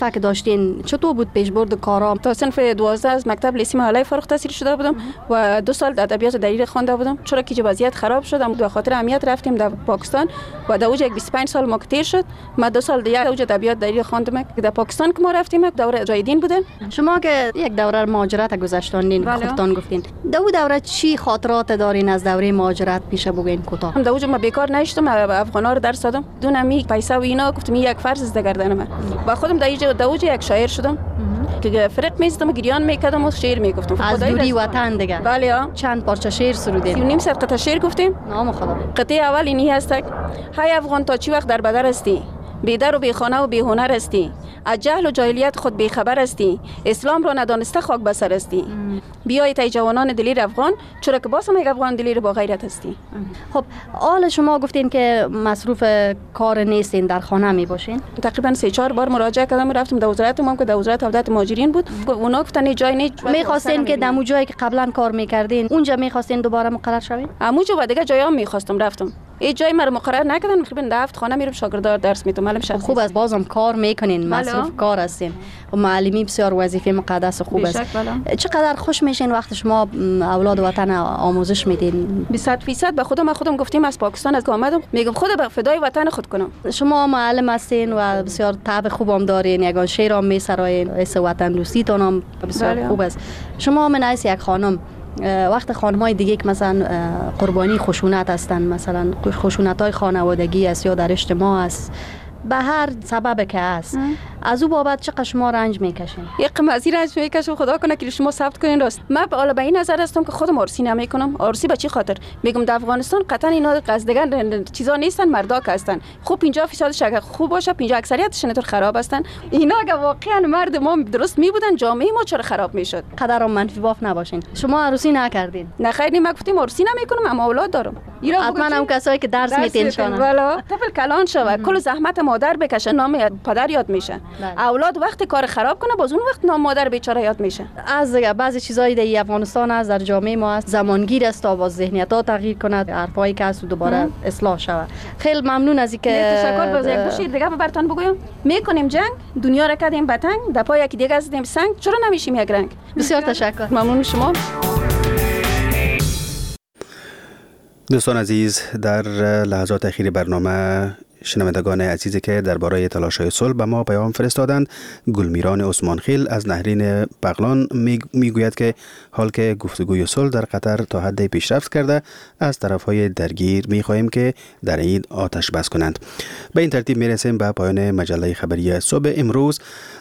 رابطه که داشتین چطور بود پیشبرد کارا؟ تا صنف 12 از مکتب لیسه محله فارغ التحصیل شده بودم و 2 سال ادبیات دلیل خوانده بودم. چرا که وضعیت خراب شد به خاطر امنیت رفتیم در پاکستان و در اوج 25 سال ما کتیر شد. ما 2 سال دیگه اوج ادبیات دلیل خواندم. در پاکستان که ما رفتیم دوره جایدین بودن. شما که یک دوره مهاجرت گذشتاندین خودتان گفتین، در دوره چی خاطرات دارین از دوره مهاجرت میشه بگین کوتاه؟ در اوج ما بیکار نشدم، افغانا رو درس دادم دونم می پیسه و اینا، گفتم یک فرض است در گردن من. با خودم در اوج یک شاعر شدم که فرق می‌زدم و گریان می‌کردم و شعر میگفتم از دوری وطن دیگه. بله ها. چند پارچه شعر سرودین؟ 3.5 ساعت قطعه شعر گفتیم. نام خدا. قطعه اول اینی هست: های افغان تا چی وقت در بدر هستی، بی در و بی خانه و بی هنر هستی، از جهل و جاهلیت خود بی خبر هستی، اسلام را ندانسته خاک بسر هستی. بیایید ای جوانان دلیر افغان، چرا که باز هم یک افغان دلیر با غیرت هستی. خب حال شما گفتین که مصروف کار نیستین، در خانه می باشین. تقریبا 3-4 بار مراجعه کردم، رفتم در وزارت ما که در وزارت عدالت مهاجرین بود. اونا گفتن جای نیست. می‌خواستین که دمو جایی که قبلا کار می‌کردین اونجا می‌خواستین دوباره مقرر شوین؟ همونجا و دیگه جایا می‌خواستم رفتم. این جای مرا مقرر نکردن. تقریبا 7 خانه میرم شاگردار درس میتونم. معلم شخصی خوب از بازم کار میکنین، مصروف کار هستین و معلمی بسیار وظیفه مقدس خوب است. چقدر خوش میشین وقتی شما اولاد وطن آموزش میدین؟ 100% به خودم گفتیم از پاکستان از آمدم، میگم خود به فدای وطن خود کنم. شما معلم هستین و بسیار طبع خوبم دارین، یگان شعر هم میسراین، اس وطن دوستیتون هم بسیار خوب است. شما من از یک خانم وقت خانمای دیگه که مثلا قربانی خشونت هستن، مثلا خشونت‌های خانوادگی است یا در اجتماع است، به هر سبب که است، از او بابت چقدر شما رنج میکشین؟ یک قمازی رنج میکشم. خدا کنه که شما ثبت کنین. راست من حالا به این نظر هستم که خودم عرسی نمیکنم. عرسی به چی خاطر؟ میگم در افغانستان قطعا اینا قصدگان چیزا نیستن، مردا که هستن. خب 50% اگر خوب باشه 50 اکثریتش اینطور خراب هستن. اینا اگه واقعا مرد ما درست می بودن جامعه ما چرا خراب میشد؟ قدر منفی باف نباشین. شما عروسی نکردین؟ نه خیر، ما گفتیم عرسی نمیکنم، اما اولاد دارم. حتما هم کسایی که درس میتین والا طفل کلان شوه، کل زحمت مادر بکشه، نام پدر یاد میشه. اولاد وقتی کار خراب کنه باز اون وقت نام مادر بیچاره یاد میشه. از بعضی چیزای در افغانستان از در جامعه ما است، زمانگیر است تا باز ذهنیت‌ها تغییر کند، حرفایی که از دوباره اصلاح شود. خیلی ممنون از اینکه تشکر. باز یک دو شیر دیگه براتون بگویم. میکنیم جنگ، دنیا را کردیم بتنگ، در پای یکی دیگه زدیم سنگ، چرا نمیشیم یک رنگ؟ بسیار تشکر. ممنون شما. دوستان عزیز، در لحظات اخیر برنامه شنوندگان عزیزی که درباره تلاش‌های صلح به ما پیام فرستادند، گلمیران عثمانخیل از نهرین بغلان میگوید که حال که گفتگوی صلح در قطر تا حدی پیشرفت کرده، از طرف‌های درگیر می‌خواهیم که در این آتش بس کنند. به این ترتیب میرسیم به پایان مجله خبری صبح امروز.